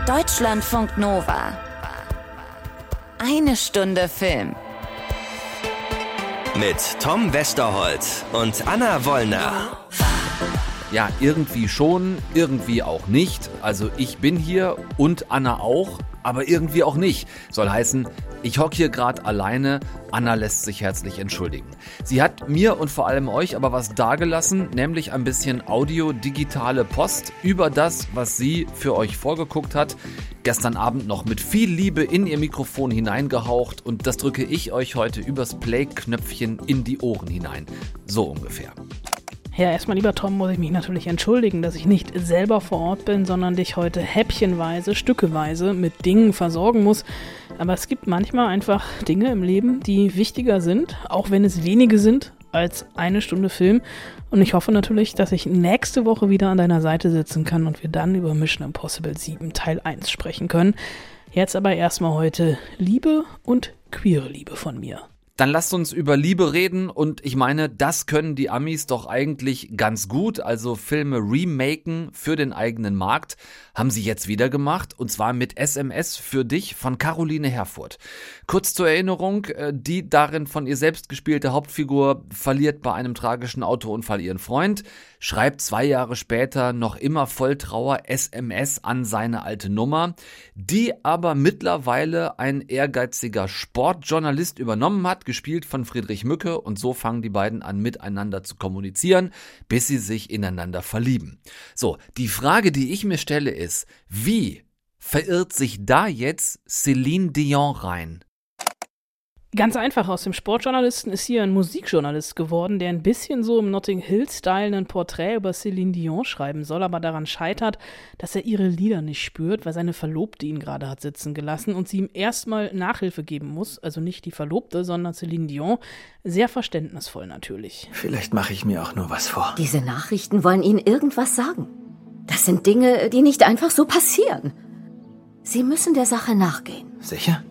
Deutschlandfunk Nova. Eine Stunde Film. Mit Tom Westerholt und Anna Wollner. Ja, irgendwie schon, irgendwie auch nicht. Also ich bin hier und Anna auch, aber irgendwie auch nicht. Soll heißen, ich hocke hier gerade alleine, Anna lässt sich herzlich entschuldigen. Sie hat mir und vor allem euch aber was dagelassen, nämlich ein bisschen audio-digitale Post über das, was sie für euch vorgeguckt hat. Gestern Abend noch mit viel Liebe in ihr Mikrofon hineingehaucht und das drücke ich euch heute übers Play-Knöpfchen in die Ohren hinein. So ungefähr. Ja, erstmal, lieber Tom, muss ich mich natürlich entschuldigen, dass ich nicht selber vor Ort bin, sondern dich heute häppchenweise, stückeweise mit Dingen versorgen muss. Aber es gibt manchmal einfach Dinge im Leben, die wichtiger sind, auch wenn es wenige sind, als eine Stunde Film. Und ich hoffe natürlich, dass ich nächste Woche wieder an deiner Seite sitzen kann und wir dann über Mission Impossible 7 Teil 1 sprechen können. Jetzt aber erstmal heute Liebe und queere Liebe von mir. Dann lasst uns über Liebe reden und ich meine, das können die Amis doch eigentlich ganz gut, also Filme remaken für den eigenen Markt, haben sie jetzt wieder gemacht und zwar mit SMS für dich von Caroline Herfurth. Kurz zur Erinnerung, die darin von ihr selbst gespielte Hauptfigur verliert bei einem tragischen Autounfall ihren Freund, schreibt 2 Jahre später noch immer voll Trauer SMS an seine alte Nummer, die aber mittlerweile ein ehrgeiziger Sportjournalist übernommen hat, gespielt von Friedrich Mücke, und so fangen die beiden an miteinander zu kommunizieren, bis sie sich ineinander verlieben. So, die Frage, die ich mir stelle ist, wie verirrt sich da jetzt Céline Dion rein? Ganz einfach, aus dem Sportjournalisten ist hier ein Musikjournalist geworden, der ein bisschen so im Notting Hill-Style ein Porträt über Céline Dion schreiben soll, aber daran scheitert, dass er ihre Lieder nicht spürt, weil seine Verlobte ihn gerade hat sitzen gelassen und sie ihm erstmal Nachhilfe geben muss, also nicht die Verlobte, sondern Céline Dion. Sehr verständnisvoll natürlich. Vielleicht mache ich mir auch nur was vor. Diese Nachrichten wollen Ihnen irgendwas sagen. Das sind Dinge, die nicht einfach so passieren. Sie müssen der Sache nachgehen. Sicher?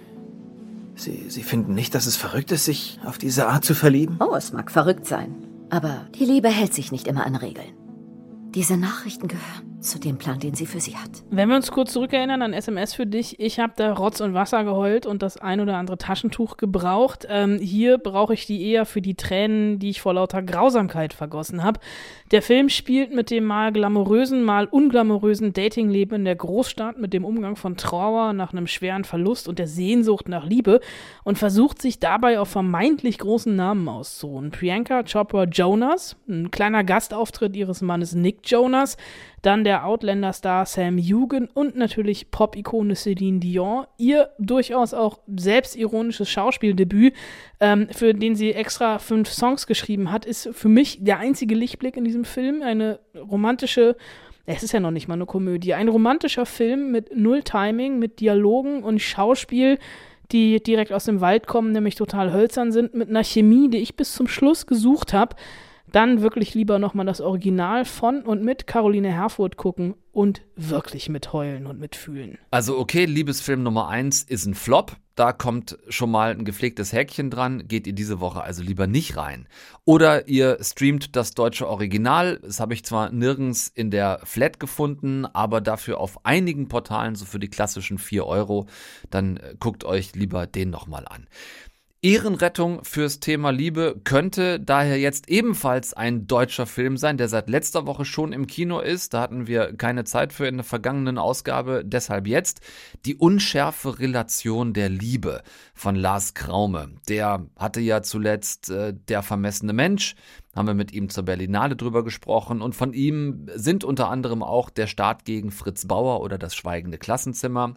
Sie finden nicht, dass es verrückt ist, sich auf diese Art zu verlieben? Oh, es mag verrückt sein. Aber die Liebe hält sich nicht immer an Regeln. Diese Nachrichten gehören zu dem Plan, den sie für sie hat. Wenn wir uns kurz zurückerinnern an SMS für dich, ich habe da Rotz und Wasser geheult und das ein oder andere Taschentuch gebraucht. Hier brauche ich die eher für die Tränen, die ich vor lauter Grausamkeit vergossen habe. Der Film spielt mit dem mal glamourösen, mal unglamourösen Datingleben in der Großstadt, mit dem Umgang von Trauer nach einem schweren Verlust und der Sehnsucht nach Liebe und versucht sich dabei auf vermeintlich großen Namen auszuruhen. Priyanka Chopra Jonas, ein kleiner Gastauftritt ihres Mannes Nick Jonas, dann der Outlander-Star Sam Heughan und natürlich Pop-Ikone Céline Dion. Ihr durchaus auch selbstironisches Schauspieldebüt, für den sie extra 5 Songs geschrieben hat, ist für mich der einzige Lichtblick in diesem Film. Eine romantische, es ist ja noch nicht mal eine Komödie, ein romantischer Film mit null Timing, mit Dialogen und Schauspiel, die direkt aus dem Wald kommen, nämlich total hölzern sind, mit einer Chemie, die ich bis zum Schluss gesucht habe. Dann wirklich lieber nochmal das Original von und mit Caroline Herfurth gucken und wirklich mitheulen und mitfühlen. Also okay, Liebesfilm Nummer 1 ist ein Flop. Da kommt schon mal ein gepflegtes Häkchen dran. Geht ihr diese Woche also lieber nicht rein. Oder ihr streamt das deutsche Original. Das habe ich zwar nirgends in der Flat gefunden, aber dafür auf einigen Portalen so für die klassischen 4 €. Dann guckt euch lieber den nochmal an. Ehrenrettung fürs Thema Liebe könnte daher jetzt ebenfalls ein deutscher Film sein, der seit letzter Woche schon im Kino ist. Da hatten wir keine Zeit für in der vergangenen Ausgabe, deshalb jetzt Die unschärfe Relation der Liebe von Lars Kraume. Der hatte ja zuletzt Der vermessene Mensch, haben wir mit ihm zur Berlinale drüber gesprochen und von ihm sind unter anderem auch Der Staat gegen Fritz Bauer oder Das schweigende Klassenzimmer.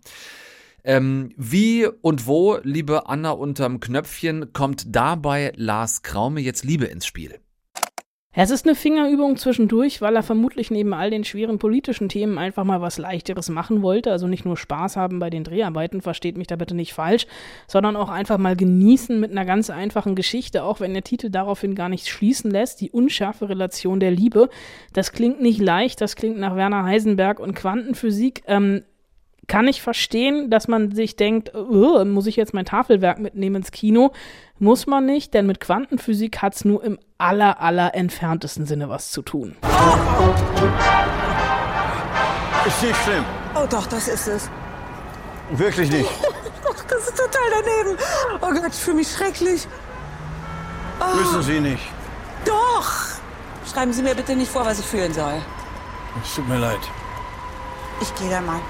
Wie und wo, liebe Anna unterm Knöpfchen, kommt dabei Lars Kraume jetzt Liebe ins Spiel? Es ist eine Fingerübung zwischendurch, weil er vermutlich neben all den schweren politischen Themen einfach mal was Leichteres machen wollte. Also nicht nur Spaß haben bei den Dreharbeiten, versteht mich da bitte nicht falsch, sondern auch einfach mal genießen mit einer ganz einfachen Geschichte, auch wenn der Titel daraufhin gar nichts schließen lässt. Die unscharfe Relation der Liebe. Das klingt nicht leicht, das klingt nach Werner Heisenberg und Quantenphysik. Kann ich verstehen, dass man sich denkt, muss ich jetzt mein Tafelwerk mitnehmen ins Kino? Muss man nicht, denn mit Quantenphysik hat es nur im aller entferntesten Sinne was zu tun. Ist nicht schlimm. Oh doch, das ist es. Wirklich nicht. Ach, das ist total daneben. Oh Gott, ich fühle mich schrecklich. Oh. Müssen Sie nicht. Doch! Schreiben Sie mir bitte nicht vor, was ich fühlen soll. Es tut mir leid. Ich gehe da mal.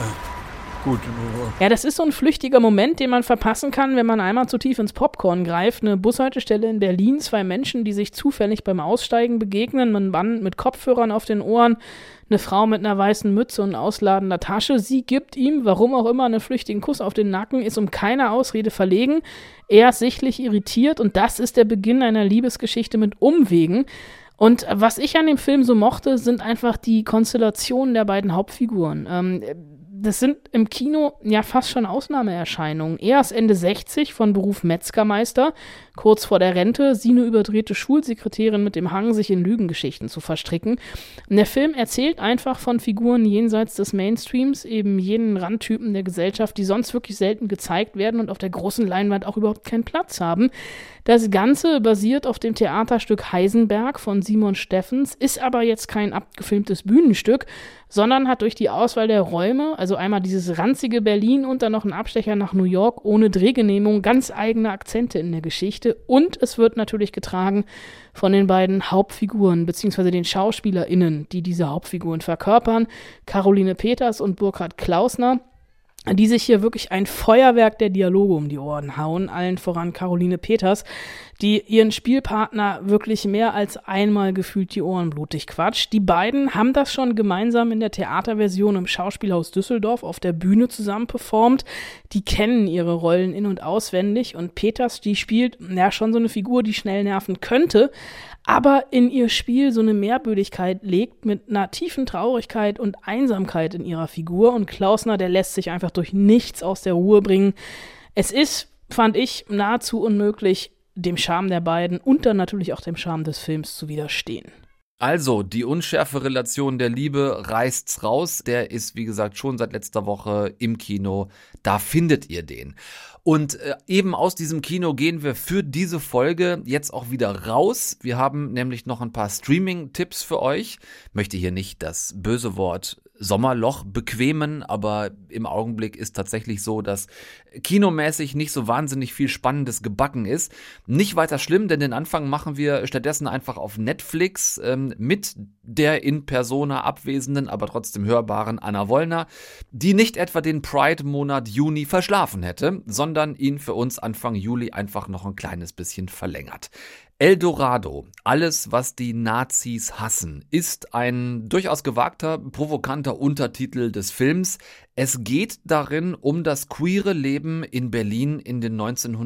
Gut. Ja, das ist so ein flüchtiger Moment, den man verpassen kann, wenn man einmal zu tief ins Popcorn greift. Eine Bushaltestelle in Berlin, 2 Menschen, die sich zufällig beim Aussteigen begegnen, ein Mann mit Kopfhörern auf den Ohren, eine Frau mit einer weißen Mütze und ausladender Tasche. Sie gibt ihm, warum auch immer, einen flüchtigen Kuss auf den Nacken, ist um keine Ausrede verlegen. Er ist sichtlich irritiert und das ist der Beginn einer Liebesgeschichte mit Umwegen. Und was ich an dem Film so mochte, sind einfach die Konstellationen der beiden Hauptfiguren. Das sind im Kino ja fast schon Ausnahmeerscheinungen. Er ist Ende 60, von Beruf Metzgermeister, kurz vor der Rente, sie eine überdrehte Schulsekretärin mit dem Hang, sich in Lügengeschichten zu verstricken. Und der Film erzählt einfach von Figuren jenseits des Mainstreams, eben jenen Randtypen der Gesellschaft, die sonst wirklich selten gezeigt werden und auf der großen Leinwand auch überhaupt keinen Platz haben. Das Ganze basiert auf dem Theaterstück Heisenberg von Simon Steffens, ist aber jetzt kein abgefilmtes Bühnenstück, sondern hat durch die Auswahl der Räume, also einmal dieses ranzige Berlin und dann noch einen Abstecher nach New York ohne Drehgenehmigung, ganz eigene Akzente in der Geschichte. Und es wird natürlich getragen von den beiden Hauptfiguren, beziehungsweise den SchauspielerInnen, die diese Hauptfiguren verkörpern, Caroline Peters und Burkhard Klausner, die sich hier wirklich ein Feuerwerk der Dialoge um die Ohren hauen, allen voran Caroline Peters, die ihren Spielpartner wirklich mehr als einmal gefühlt die Ohren blutig quatscht. Die beiden haben das schon gemeinsam in der Theaterversion im Schauspielhaus Düsseldorf auf der Bühne zusammen performt. Die kennen ihre Rollen in- und auswendig und Peters, die spielt ja schon so eine Figur, die schnell nerven könnte, aber in ihr Spiel so eine Mehrbödigkeit legt mit einer tiefen Traurigkeit und Einsamkeit in ihrer Figur. Und Klausner, der lässt sich einfach durch nichts aus der Ruhe bringen. Es ist, fand ich, nahezu unmöglich, dem Charme der beiden und dann natürlich auch dem Charme des Films zu widerstehen. Also, die unschärfe Relation der Liebe reißt's raus. Der ist, wie gesagt, schon seit letzter Woche im Kino. Da findet ihr den. Und eben aus diesem Kino gehen wir für diese Folge jetzt auch wieder raus. Wir haben nämlich noch ein paar Streaming-Tipps für euch. Möchte hier nicht das böse Wort Sommerloch bequemen, aber im Augenblick ist tatsächlich so, dass kinomäßig nicht so wahnsinnig viel Spannendes gebacken ist. Nicht weiter schlimm, denn den Anfang machen wir stattdessen einfach auf Netflix mit der in persona abwesenden, aber trotzdem hörbaren Anna Wollner, die nicht etwa den Pride-Monat Juni verschlafen hätte, sondern ihn für uns Anfang Juli einfach noch ein kleines bisschen verlängert. El Dorado, alles, was die Nazis hassen, ist ein durchaus gewagter, provokanter Untertitel des Films. Es geht darin um das queere Leben in Berlin in den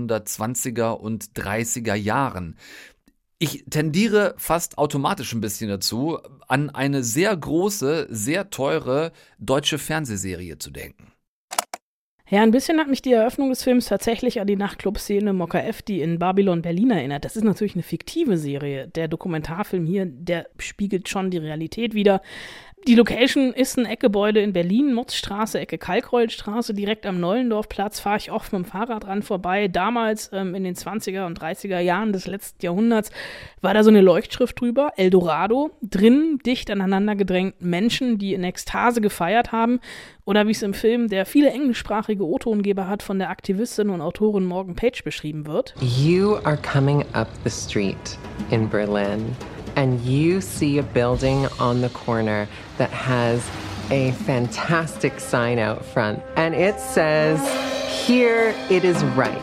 1920er und 30er Jahren. Ich tendiere fast automatisch ein bisschen dazu, an eine sehr große, sehr teure deutsche Fernsehserie zu denken. Ja, ein bisschen hat mich die Eröffnung des Films tatsächlich an die Nachtclub-Szene Mokka F, die in Babylon Berlin erinnert. Das ist natürlich eine fiktive Serie. Der Dokumentarfilm hier, der spiegelt schon die Realität wider. Die Location ist ein Eckgebäude in Berlin, Motzstraße, Ecke Kalkreuthstraße, direkt am Neulendorfplatz, fahre ich oft mit dem Fahrrad dran vorbei. Damals, in den 20er und 30er Jahren des letzten Jahrhunderts, war da so eine Leuchtschrift drüber, El Dorado, drin dicht aneinander gedrängt Menschen, die in Ekstase gefeiert haben. Oder wie es im Film, der viele englischsprachige O-Tongeber hat, von der Aktivistin und Autorin Morgan Page beschrieben wird. You are coming up the street in Berlin. And you see a building on the corner that has a fantastic sign out front. And it says, here it is right.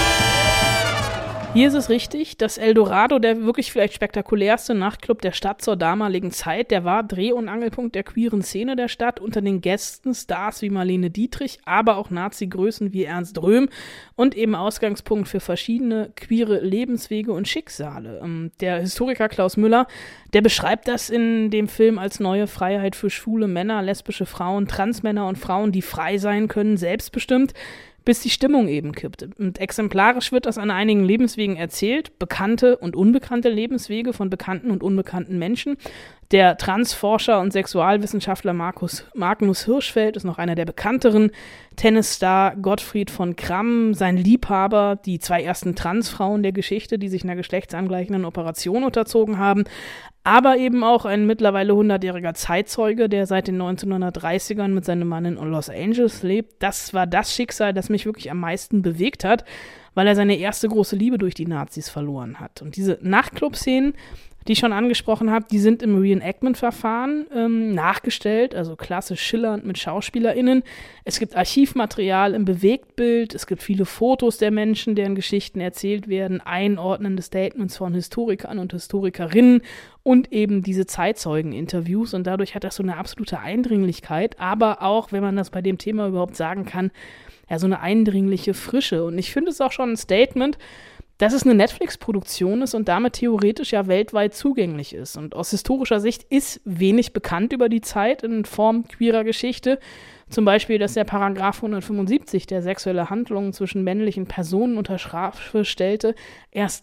Hier ist es richtig, das El Dorado, der wirklich vielleicht spektakulärste Nachtclub der Stadt zur damaligen Zeit, der war Dreh- und Angelpunkt der queeren Szene der Stadt, unter den Gästen Stars wie Marlene Dietrich, aber auch Nazi-Größen wie Ernst Röhm und eben Ausgangspunkt für verschiedene queere Lebenswege und Schicksale. Der Historiker Klaus Müller, der beschreibt das in dem Film als neue Freiheit für schwule Männer, lesbische Frauen, Transmänner und Frauen, die frei sein können, selbstbestimmt, bis die Stimmung eben kippt. Und exemplarisch wird das an einigen Lebenswegen erzählt, bekannte und unbekannte Lebenswege von bekannten und unbekannten Menschen. Der Transforscher und Sexualwissenschaftler Magnus Hirschfeld ist noch einer der bekannteren. Tennisstar Gottfried von Kramm, sein Liebhaber, die 2 ersten Transfrauen der Geschichte, die sich einer geschlechtsangleichenden Operation unterzogen haben. aber eben auch ein mittlerweile 100-jähriger Zeitzeuge, der seit den 1930ern mit seinem Mann in Los Angeles lebt. Das war das Schicksal, das mich wirklich am meisten bewegt hat, weil er seine erste große Liebe durch die Nazis verloren hat. Und diese Nachtclub-Szenen, die ich schon angesprochen habe, die sind im Reenactment-Verfahren nachgestellt, also klassisch schillernd mit SchauspielerInnen. Es gibt Archivmaterial im Bewegtbild, es gibt viele Fotos der Menschen, deren Geschichten erzählt werden, einordnende Statements von Historikern und Historikerinnen und eben diese Zeitzeugen-Interviews. Und dadurch hat das so eine absolute Eindringlichkeit, aber auch, wenn man das bei dem Thema überhaupt sagen kann, ja, so eine eindringliche Frische. Und ich finde es auch schon ein Statement, dass es eine Netflix-Produktion ist und damit theoretisch ja weltweit zugänglich ist. Und aus historischer Sicht ist wenig bekannt über die Zeit in Form queerer Geschichte. Zum Beispiel, dass der Paragraph 175, der sexuelle Handlungen zwischen männlichen Personen unter Strafe stellte, erst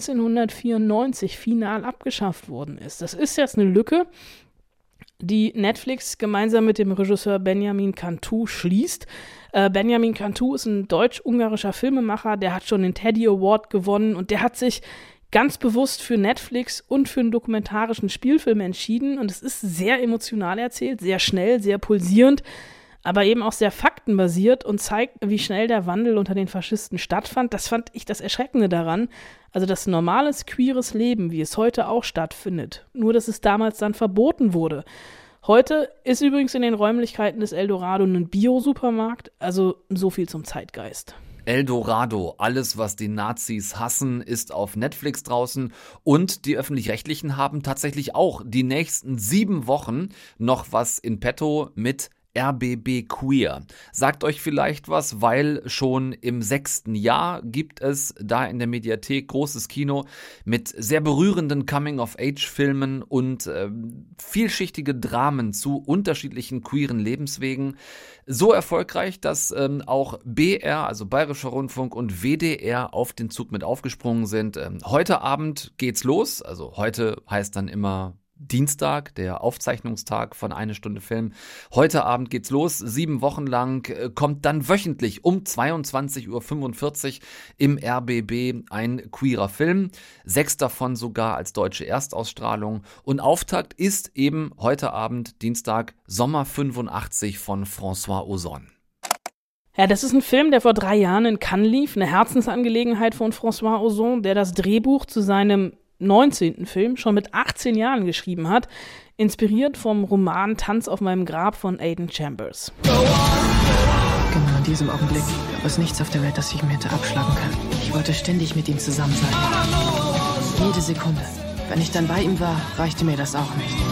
1994 final abgeschafft worden ist. Das ist jetzt eine Lücke, die Netflix gemeinsam mit dem Regisseur Benjamin Cantu schließt. Benjamin Cantu ist ein deutsch-ungarischer Filmemacher, der hat schon den Teddy Award gewonnen und der hat sich ganz bewusst für Netflix und für einen dokumentarischen Spielfilm entschieden und es ist sehr emotional erzählt, sehr schnell, sehr pulsierend, aber eben auch sehr faktenbasiert und zeigt, wie schnell der Wandel unter den Faschisten stattfand. Das fand ich das Erschreckende daran. Also das normales, queeres Leben, wie es heute auch stattfindet. Nur, dass es damals dann verboten wurde. Heute ist übrigens in den Räumlichkeiten des Eldorado ein Bio-Supermarkt. Also so viel zum Zeitgeist. Eldorado, alles, was die Nazis hassen, ist auf Netflix draußen und die Öffentlich-Rechtlichen haben tatsächlich auch die nächsten 7 Wochen noch was in petto mit RBB Queer. Sagt euch vielleicht was, weil schon im 6. Jahr gibt es da in der Mediathek großes Kino mit sehr berührenden Coming-of-Age-Filmen und vielschichtige Dramen zu unterschiedlichen queeren Lebenswegen. So erfolgreich, dass auch BR, also Bayerischer Rundfunk und WDR auf den Zug mit aufgesprungen sind. Heute Abend geht's los, also heute heißt dann immer Dienstag, der Aufzeichnungstag von 1 Stunde Film. Heute Abend geht's los, 7 Wochen lang, kommt dann wöchentlich um 22:45 Uhr im RBB ein queerer Film, 6 davon sogar als deutsche Erstausstrahlung und Auftakt ist eben heute Abend, Dienstag, Sommer 85 von François Ozon. Ja, das ist ein Film, der vor 3 Jahren in Cannes lief, eine Herzensangelegenheit von François Ozon, der das Drehbuch zu seinem 19. Film schon mit 18 Jahren geschrieben hat, inspiriert vom Roman Tanz auf meinem Grab von Aidan Chambers. Genau in diesem Augenblick gab es nichts auf der Welt, das ich mir hätte abschlagen können. Ich wollte ständig mit ihm zusammen sein. Jede Sekunde. Wenn ich dann bei ihm war, reichte mir das auch nicht.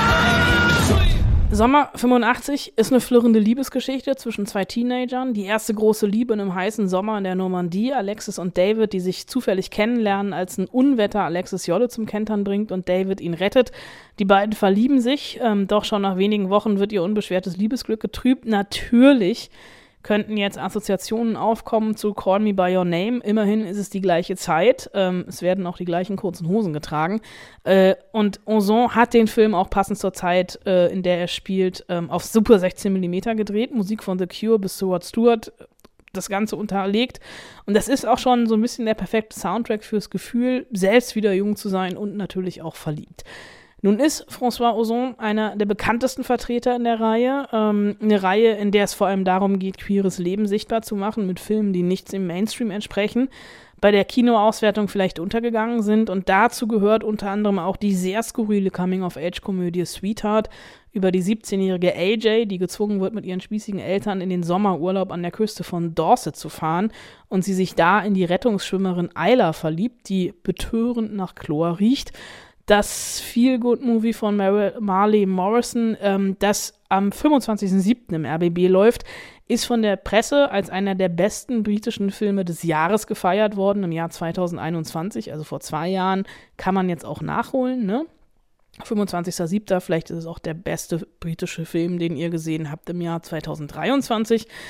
Sommer 85 ist eine flirrende Liebesgeschichte zwischen 2 Teenagern. Die erste große Liebe in einem heißen Sommer in der Normandie. Alexis und David, die sich zufällig kennenlernen, als ein Unwetter Alexis Jolle zum Kentern bringt und David ihn rettet. Die beiden verlieben sich, doch schon nach wenigen Wochen wird ihr unbeschwertes Liebesglück getrübt. Natürlich könnten jetzt Assoziationen aufkommen zu Call Me By Your Name. Immerhin ist es die gleiche Zeit. Es werden auch die gleichen kurzen Hosen getragen. Und Ozon hat den Film auch passend zur Zeit, in der er spielt, auf super 16mm gedreht. Musik von The Cure bis Stuart Stewart, das Ganze unterlegt. Und das ist auch schon so ein bisschen der perfekte Soundtrack fürs Gefühl, selbst wieder jung zu sein und natürlich auch verliebt. Nun ist François Ozon einer der bekanntesten Vertreter in der Reihe. Eine Reihe, in der es vor allem darum geht, queeres Leben sichtbar zu machen mit Filmen, die nichts im Mainstream entsprechen, bei der Kinoauswertung vielleicht untergegangen sind. Und dazu gehört unter anderem auch die sehr skurrile Coming-of-Age-Komödie Sweetheart über die 17-jährige AJ, die gezwungen wird, mit ihren spießigen Eltern in den Sommerurlaub an der Küste von Dorset zu fahren und sie sich da in die Rettungsschwimmerin Isla verliebt, die betörend nach Chlor riecht. Das Feel-Good-Movie von Marley Morrison, das am 25.07. im RBB läuft, ist von der Presse als einer der besten britischen Filme des Jahres gefeiert worden, im Jahr 2021, also vor 2 Jahren, kann man jetzt auch nachholen, ne? 25.07., vielleicht ist es auch der beste britische Film, den ihr gesehen habt im Jahr 2023.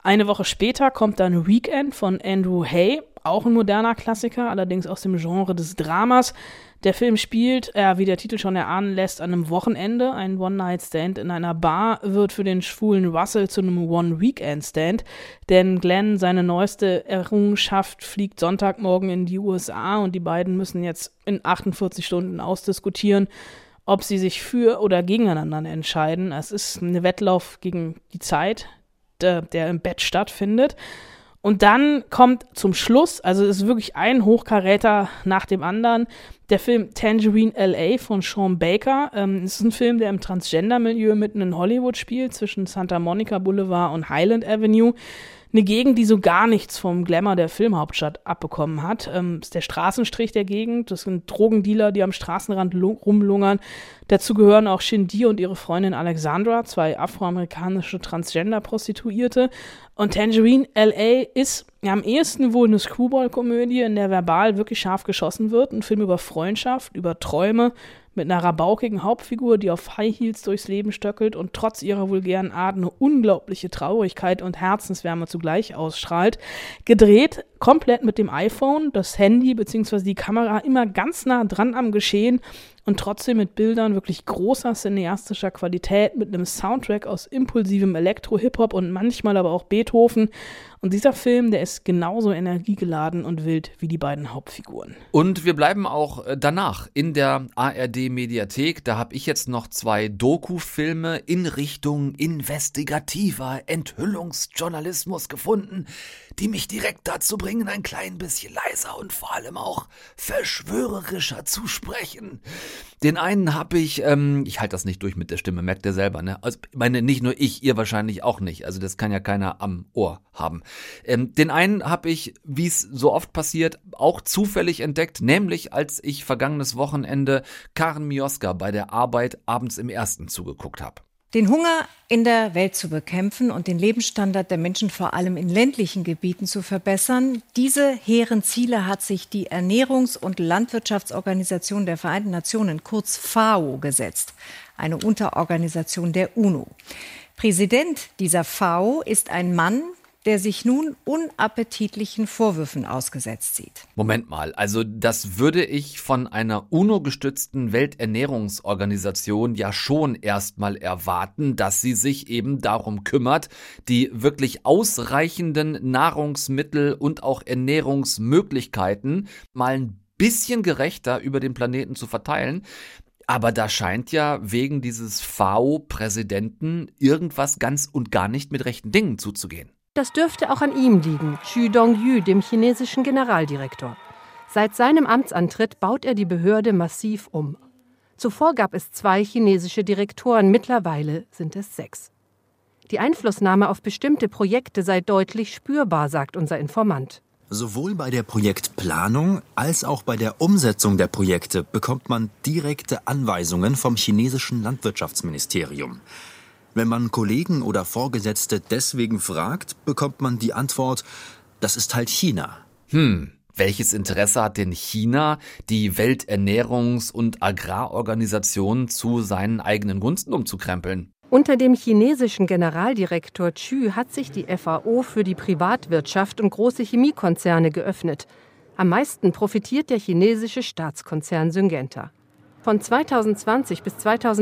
Eine Woche später kommt dann Weekend von Andrew Hay, auch ein moderner Klassiker, allerdings aus dem Genre des Dramas. Der Film spielt, wie der Titel schon erahnen lässt, an einem Wochenende. Ein One-Night-Stand in einer Bar wird für den schwulen Russell zu einem One-Weekend-Stand, denn Glenn, seine neueste Errungenschaft, fliegt Sonntagmorgen in die USA und die beiden müssen jetzt in 48 Stunden ausdiskutieren, ob sie sich für oder gegeneinander entscheiden. Es ist ein Wettlauf gegen die Zeit, der im Bett stattfindet. Und dann kommt zum Schluss, also es ist wirklich ein Hochkaräter nach dem anderen, der Film Tangerine L.A. von Sean Baker. Es ist ein Film, der im Transgender-Milieu mitten in Hollywood spielt, zwischen Santa Monica Boulevard und Highland Avenue. Eine Gegend, die so gar nichts vom Glamour der Filmhauptstadt abbekommen hat. Ist der Straßenstrich der Gegend. Das sind Drogendealer, die am Straßenrand rumlungern. Dazu gehören auch Shindy und ihre Freundin Alexandra, 2 afroamerikanische Transgender-Prostituierte. Und Tangerine L.A. ist am ehesten wohl eine Screwball-Komödie, in der verbal wirklich scharf geschossen wird. Ein Film über Freundschaft, über Träume, mit einer rabaukigen Hauptfigur, die auf High Heels durchs Leben stöckelt und trotz ihrer vulgären Art eine unglaubliche Traurigkeit und Herzenswärme zugleich ausstrahlt. Gedreht komplett mit dem iPhone, das Handy bzw. die Kamera immer ganz nah dran am Geschehen und trotzdem mit Bildern wirklich großer cineastischer Qualität, mit einem Soundtrack aus impulsivem Elektro-Hip-Hop und manchmal aber auch Beethoven. Und dieser Film, der ist genauso energiegeladen und wild wie die beiden Hauptfiguren. Und wir bleiben auch danach in der ARD-Mediathek. Da habe ich jetzt noch 2 Doku-Filme in Richtung investigativer Enthüllungsjournalismus gefunden, die mich direkt dazu bringen, ein klein bisschen leiser und vor allem auch verschwörerischer zu sprechen. Den einen habe ich halte das nicht durch mit der Stimme, merkt ihr selber, ne? Also, ich meine, nicht nur ich, ihr wahrscheinlich auch nicht. Also das kann ja keiner am Ohr haben. Den einen habe ich, wie es so oft passiert, auch zufällig entdeckt, nämlich als ich vergangenes Wochenende Karen Mioska bei der Arbeit abends im Ersten zugeguckt habe. Den Hunger in der Welt zu bekämpfen und den Lebensstandard der Menschen vor allem in ländlichen Gebieten zu verbessern, diese hehren Ziele hat sich die Ernährungs- und Landwirtschaftsorganisation der Vereinten Nationen, kurz FAO, gesetzt, eine Unterorganisation der UNO. Präsident dieser FAO ist ein Mann, der sich nun unappetitlichen Vorwürfen ausgesetzt sieht. Moment mal, also das würde ich von einer UNO-gestützten Welternährungsorganisation ja schon erstmal erwarten, dass sie sich eben darum kümmert, die wirklich ausreichenden Nahrungsmittel und auch Ernährungsmöglichkeiten mal ein bisschen gerechter über den Planeten zu verteilen. Aber da scheint ja wegen dieses FAO-Präsidenten irgendwas ganz und gar nicht mit rechten Dingen zuzugehen. Das dürfte auch an ihm liegen, Xu Dongyu, dem chinesischen Generaldirektor. Seit seinem Amtsantritt baut er die Behörde massiv um. Zuvor gab es 2 chinesische Direktoren, mittlerweile sind es 6. Die Einflussnahme auf bestimmte Projekte sei deutlich spürbar, sagt unser Informant. Sowohl bei der Projektplanung als auch bei der Umsetzung der Projekte bekommt man direkte Anweisungen vom chinesischen Landwirtschaftsministerium. Wenn man Kollegen oder Vorgesetzte deswegen fragt, bekommt man die Antwort, das ist halt China. Welches Interesse hat denn China, die Welternährungs- und Agrarorganisation zu seinen eigenen Gunsten umzukrempeln? Unter dem chinesischen Generaldirektor Xu hat sich die FAO für die Privatwirtschaft und große Chemiekonzerne geöffnet. Am meisten profitiert der chinesische Staatskonzern Syngenta. Von 2020 bis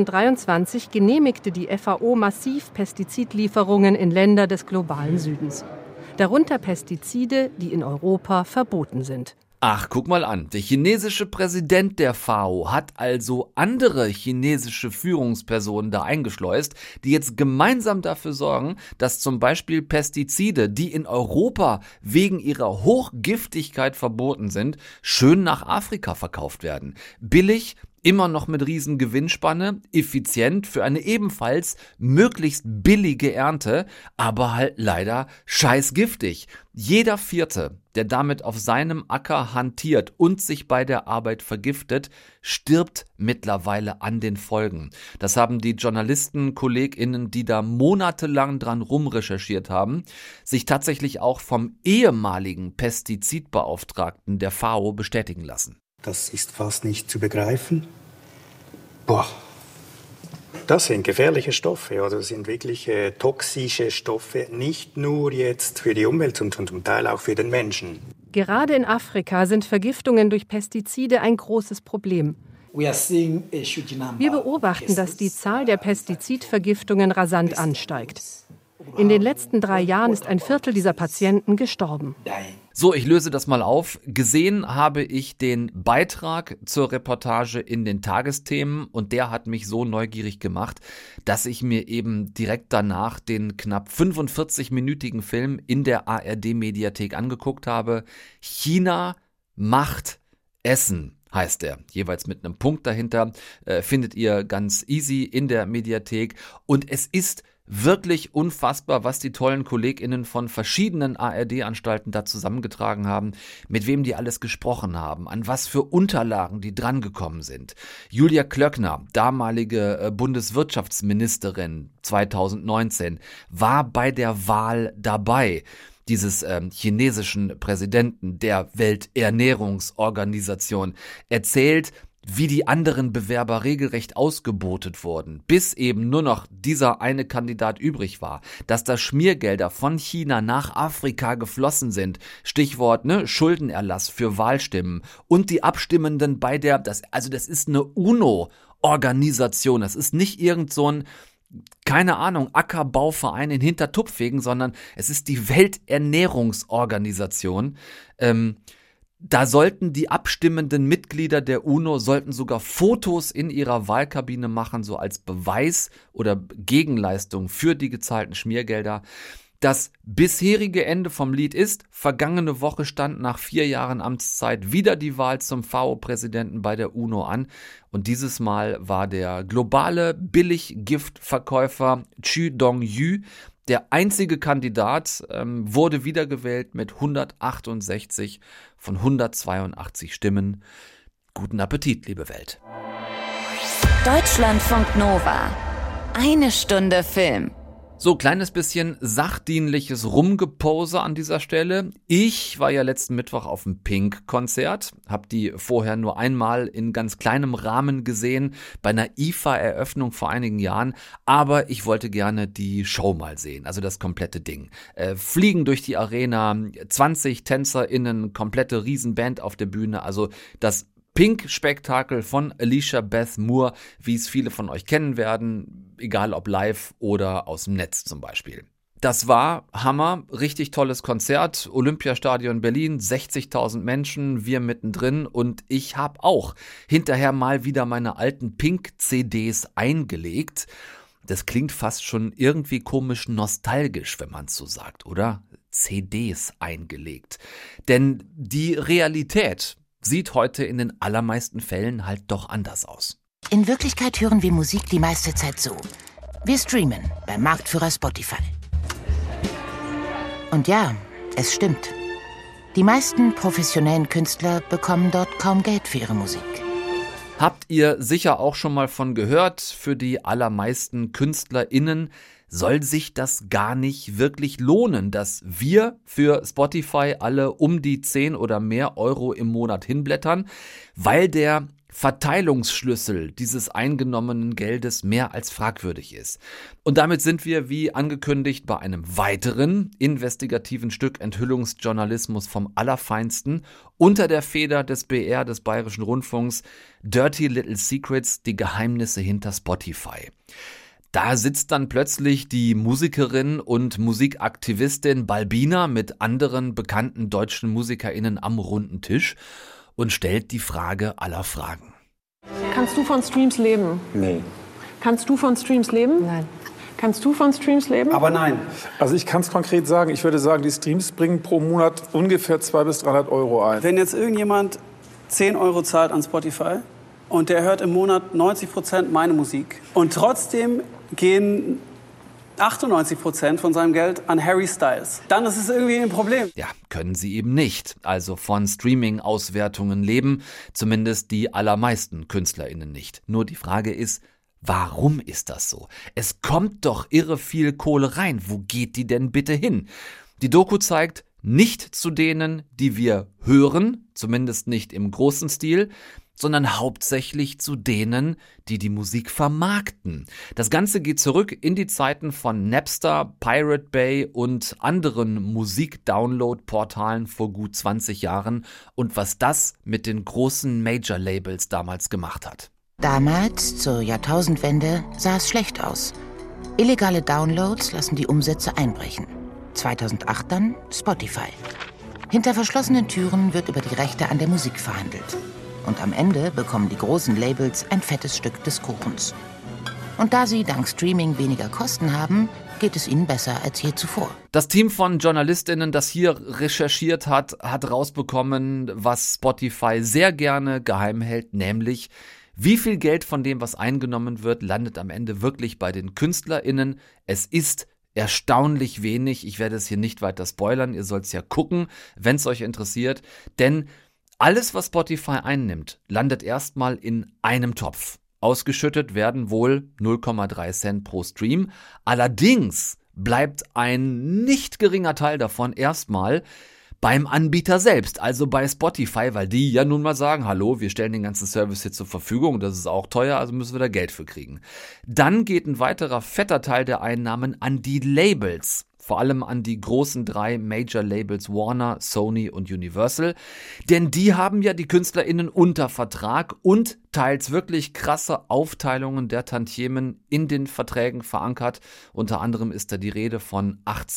2023 genehmigte die FAO massiv Pestizidlieferungen in Länder des globalen Südens. Darunter Pestizide, die in Europa verboten sind. Ach, guck mal an. Der chinesische Präsident der FAO hat also andere chinesische Führungspersonen da eingeschleust, die jetzt gemeinsam dafür sorgen, dass zum Beispiel Pestizide, die in Europa wegen ihrer Hochgiftigkeit verboten sind, schön nach Afrika verkauft werden. Billig, immer noch mit riesen Gewinnspanne, effizient für eine ebenfalls möglichst billige Ernte, aber halt leider scheißgiftig. Jeder Vierte, der damit auf seinem Acker hantiert und sich bei der Arbeit vergiftet, stirbt mittlerweile an den Folgen. Das haben die Journalisten, KollegInnen, die da monatelang dran rumrecherchiert haben, sich tatsächlich auch vom ehemaligen Pestizidbeauftragten der FAO bestätigen lassen. Das ist fast nicht zu begreifen. Boah, Das sind gefährliche Stoffe, oder das sind wirklich toxische Stoffe, nicht nur jetzt für die Umwelt, sondern zum Teil auch für den Menschen. Gerade in Afrika sind Vergiftungen durch Pestizide ein großes Problem. Wir beobachten, dass die Zahl der Pestizidvergiftungen rasant ansteigt. In den letzten 3 Jahren ist ein Viertel dieser Patienten gestorben. So, ich löse das mal auf. Gesehen habe ich den Beitrag zur Reportage in den Tagesthemen und der hat mich so neugierig gemacht, dass ich mir eben direkt danach den knapp 45-minütigen Film in der ARD-Mediathek angeguckt habe. China macht Essen. Heißt er, jeweils mit einem Punkt dahinter, findet ihr ganz easy in der Mediathek und es ist wirklich unfassbar, was die tollen KollegInnen von verschiedenen ARD-Anstalten da zusammengetragen haben, mit wem die alles gesprochen haben, an was für Unterlagen die drangekommen sind. Julia Klöckner, damalige Bundeswirtschaftsministerin 2019, war bei der Wahl dabei dieses chinesischen Präsidenten der Welternährungsorganisation, erzählt, wie die anderen Bewerber regelrecht ausgebotet wurden, bis eben nur noch dieser eine Kandidat übrig war, dass da Schmiergelder von China nach Afrika geflossen sind, Stichwort Schuldenerlass für Wahlstimmen und die Abstimmenden bei das ist eine UNO-Organisation, das ist nicht irgend so ein keine Ahnung, Ackerbauverein in Hintertupfingen, sondern es ist die Welternährungsorganisation. Da sollten die abstimmenden Mitglieder der UNO sogar Fotos in ihrer Wahlkabine machen, so als Beweis oder Gegenleistung für die gezahlten Schmiergelder. Das bisherige Ende vom Lied ist, vergangene Woche stand nach 4 Jahren Amtszeit wieder die Wahl zum FAO-Präsidenten bei der UNO an. Und dieses Mal war der globale Billiggiftverkäufer Zhu Dongyu der einzige Kandidat, wurde wiedergewählt mit 168 von 182 Stimmen. Guten Appetit, liebe Welt. Deutschlandfunk Nova. 1 Stunde Film. So, kleines bisschen sachdienliches Rumgepose an dieser Stelle. Ich war ja letzten Mittwoch auf dem Pink-Konzert, habe die vorher nur einmal in ganz kleinem Rahmen gesehen, bei einer IFA-Eröffnung vor einigen Jahren, aber ich wollte gerne die Show mal sehen, also das komplette Ding. Fliegen durch die Arena, 20 TänzerInnen, komplette Riesenband auf der Bühne, also das Pink-Spektakel von Alicia Beth Moore, wie es viele von euch kennen werden, egal ob live oder aus dem Netz zum Beispiel. Das war Hammer, richtig tolles Konzert, Olympiastadion Berlin, 60.000 Menschen, wir mittendrin und ich habe auch hinterher mal wieder meine alten Pink-CDs eingelegt. Das klingt fast schon irgendwie komisch nostalgisch, wenn man es so sagt, oder? CDs eingelegt. Denn die Realität sieht heute in den allermeisten Fällen halt doch anders aus. In Wirklichkeit hören wir Musik die meiste Zeit so. Wir streamen beim Marktführer Spotify. Und ja, es stimmt. Die meisten professionellen Künstler bekommen dort kaum Geld für ihre Musik. Habt ihr sicher auch schon mal von gehört, für die allermeisten KünstlerInnen soll sich das gar nicht wirklich lohnen, dass wir für Spotify alle um die 10 oder mehr Euro im Monat hinblättern, weil der Verteilungsschlüssel dieses eingenommenen Geldes mehr als fragwürdig ist. Und damit sind wir, wie angekündigt, bei einem weiteren investigativen Stück Enthüllungsjournalismus vom Allerfeinsten unter der Feder des BR, des Bayerischen Rundfunks, Dirty Little Secrets, die Geheimnisse hinter Spotify. Da sitzt dann plötzlich die Musikerin und Musikaktivistin Balbina mit anderen bekannten deutschen MusikerInnen am runden Tisch und stellt die Frage aller Fragen. Kannst du von Streams leben? Nee. Kannst du von Streams leben? Nein. Kannst du von Streams leben? Aber nein. Also ich kann es konkret sagen. Ich würde sagen, die Streams bringen pro Monat ungefähr 200 bis 300 Euro ein. Wenn jetzt irgendjemand 10 Euro zahlt an Spotify und der hört im Monat 90% meine Musik und trotzdem gehen 98% von seinem Geld an Harry Styles. Dann ist es irgendwie ein Problem. Ja, können sie eben nicht. Also von Streaming-Auswertungen leben, zumindest die allermeisten KünstlerInnen nicht. Nur die Frage ist, warum ist das so? Es kommt doch irre viel Kohle rein. Wo geht die denn bitte hin? Die Doku zeigt, nicht zu denen, die wir hören, zumindest nicht im großen Stil. sondern hauptsächlich zu denen, die die Musik vermarkten. Das Ganze geht zurück in die Zeiten von Napster, Pirate Bay und anderen Musik-Download-Portalen vor gut 20 Jahren und was das mit den großen Major-Labels damals gemacht hat. Damals, zur Jahrtausendwende, sah es schlecht aus. Illegale Downloads lassen die Umsätze einbrechen. 2008 dann Spotify. Hinter verschlossenen Türen wird über die Rechte an der Musik verhandelt. Und am Ende bekommen die großen Labels ein fettes Stück des Kuchens. Und da sie dank Streaming weniger Kosten haben, geht es ihnen besser als je zuvor. Das Team von JournalistInnen, das hier recherchiert hat, hat rausbekommen, was Spotify sehr gerne geheim hält, nämlich wie viel Geld von dem, was eingenommen wird, landet am Ende wirklich bei den KünstlerInnen. Es ist erstaunlich wenig. Ich werde es hier nicht weiter spoilern. Ihr sollt es ja gucken, wenn es euch interessiert. Denn alles, was Spotify einnimmt, landet erstmal in einem Topf. Ausgeschüttet werden wohl 0,3 Cent pro Stream. Allerdings bleibt ein nicht geringer Teil davon erstmal beim Anbieter selbst, also bei Spotify, weil die ja nun mal sagen, hallo, wir stellen den ganzen Service hier zur Verfügung, das ist auch teuer, also müssen wir da Geld für kriegen. Dann geht ein weiterer fetter Teil der Einnahmen an die Labels, vor allem an die großen 3 Major-Labels Warner, Sony und Universal, denn die haben ja die KünstlerInnen unter Vertrag und teils wirklich krasse Aufteilungen der Tantiemen in den Verträgen verankert. Unter anderem ist da die Rede von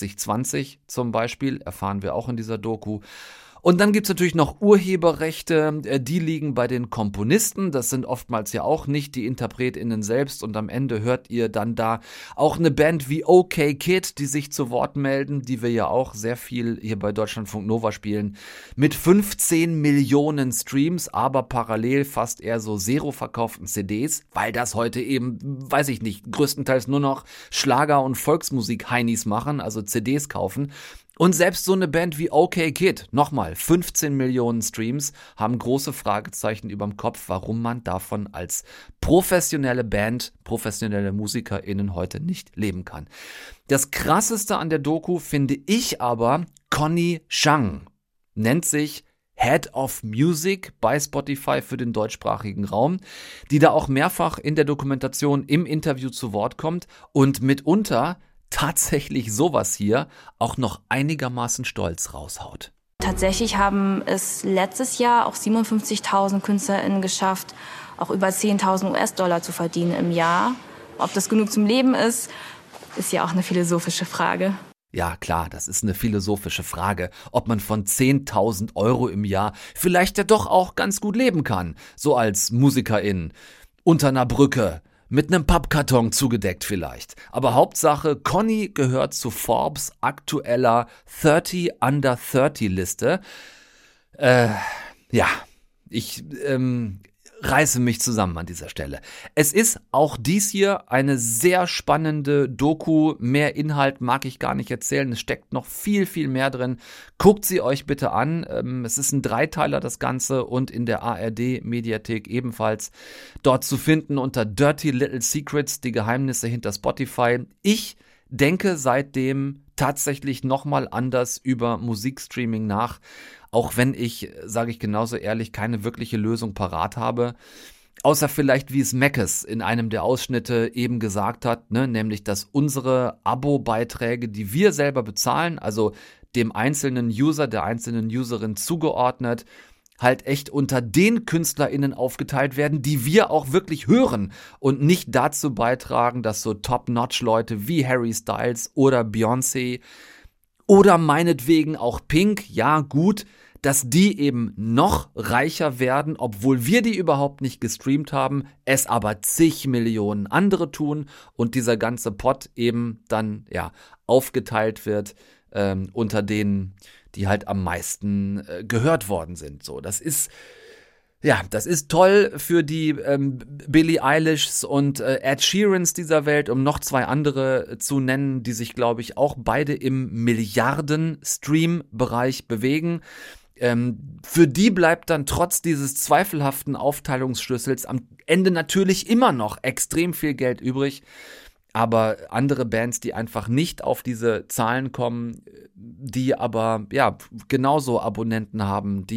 80-20 zum Beispiel, erfahren wir auch in dieser Doku. Und dann gibt's natürlich noch Urheberrechte, die liegen bei den Komponisten, das sind oftmals ja auch nicht die InterpretInnen selbst und am Ende hört ihr dann da auch eine Band wie OK Kid, die sich zu Wort melden, die wir ja auch sehr viel hier bei Deutschlandfunk Nova spielen, mit 15 Millionen Streams, aber parallel fast eher so zero verkauften CDs, weil das heute eben, weiß ich nicht, größtenteils nur noch Schlager- und Volksmusik-Heinis machen, also CDs kaufen. Und selbst so eine Band wie OK Kid, nochmal 15 Millionen Streams, haben große Fragezeichen überm Kopf, warum man davon als professionelle Band, professionelle MusikerInnen heute nicht leben kann. Das Krasseste an der Doku finde ich aber Conny Zhang, nennt sich Head of Music bei Spotify für den deutschsprachigen Raum, die da auch mehrfach in der Dokumentation im Interview zu Wort kommt und mitunter tatsächlich sowas hier auch noch einigermaßen stolz raushaut. Tatsächlich haben es letztes Jahr auch 57.000 KünstlerInnen geschafft, auch über 10.000 US-Dollar zu verdienen im Jahr. Ob das genug zum Leben ist ja auch eine philosophische Frage. Ja, klar, das ist eine philosophische Frage, ob man von 10.000 Euro im Jahr vielleicht ja doch auch ganz gut leben kann, so als Musikerin unter einer Brücke. Mit einem Pappkarton zugedeckt vielleicht. Aber Hauptsache, Conny gehört zu Forbes aktueller 30 Under 30 Liste. Ich reiße mich zusammen an dieser Stelle. Es ist auch dies hier eine sehr spannende Doku. Mehr Inhalt mag ich gar nicht erzählen. Es steckt noch viel, viel mehr drin. Guckt sie euch bitte an. Es ist ein Dreiteiler, das Ganze, und in der ARD-Mediathek ebenfalls dort zu finden unter Dirty Little Secrets, die Geheimnisse hinter Spotify. Ich denke seitdem tatsächlich nochmal anders über Musikstreaming nach, auch wenn ich, sage ich genauso ehrlich, keine wirkliche Lösung parat habe. Außer vielleicht, wie es Meckes in einem der Ausschnitte eben gesagt hat, ne, nämlich, dass unsere Abo-Beiträge, die wir selber bezahlen, also dem einzelnen User, der einzelnen Userin zugeordnet, halt echt unter den KünstlerInnen aufgeteilt werden, die wir auch wirklich hören und nicht dazu beitragen, dass so Top-Notch-Leute wie Harry Styles oder Beyoncé oder meinetwegen auch Pink, ja gut, dass die eben noch reicher werden, obwohl wir die überhaupt nicht gestreamt haben, es aber zig Millionen andere tun und dieser ganze Pot eben dann ja aufgeteilt wird unter denen, die halt am meisten gehört worden sind. So, das ist toll für die Billie Eilishs und Ed Sheerans dieser Welt, um noch 2 andere zu nennen, die sich, glaube ich, auch beide im Milliarden-Stream-Bereich bewegen. Für die bleibt dann trotz dieses zweifelhaften Aufteilungsschlüssels am Ende natürlich immer noch extrem viel Geld übrig. Aber andere Bands, die einfach nicht auf diese Zahlen kommen, die aber ja genauso Abonnenten haben, die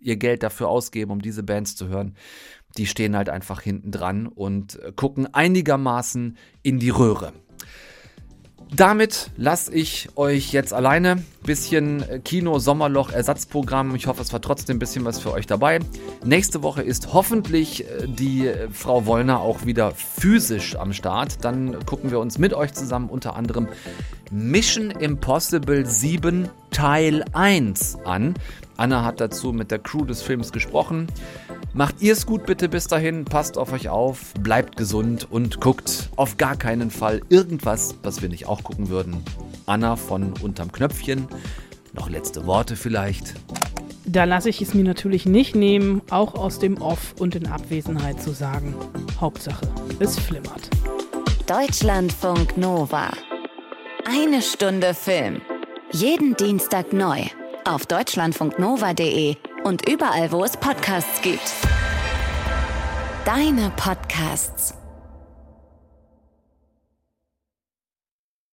ihr Geld dafür ausgeben, um diese Bands zu hören, die stehen halt einfach hinten dran und gucken einigermaßen in die Röhre. Damit lasse ich euch jetzt alleine. Bisschen Kino-Sommerloch-Ersatzprogramm. Ich hoffe, es war trotzdem ein bisschen was für euch dabei. Nächste Woche ist hoffentlich die Frau Wollner auch wieder physisch am Start. Dann gucken wir uns mit euch zusammen unter anderem Mission Impossible 7 Teil 1 an. Anna hat dazu mit der Crew des Films gesprochen. Macht ihr es gut bitte bis dahin, passt auf euch auf, bleibt gesund und guckt auf gar keinen Fall irgendwas, was wir nicht auch gucken würden. Anna von Unterm Knöpfchen, noch letzte Worte vielleicht? Da lasse ich es mir natürlich nicht nehmen, auch aus dem Off und in Abwesenheit zu sagen. Hauptsache, es flimmert. Deutschlandfunk Nova. Eine Stunde Film. Jeden Dienstag neu. Auf deutschlandfunknova.de und überall, wo es Podcasts gibt. Deine Podcasts.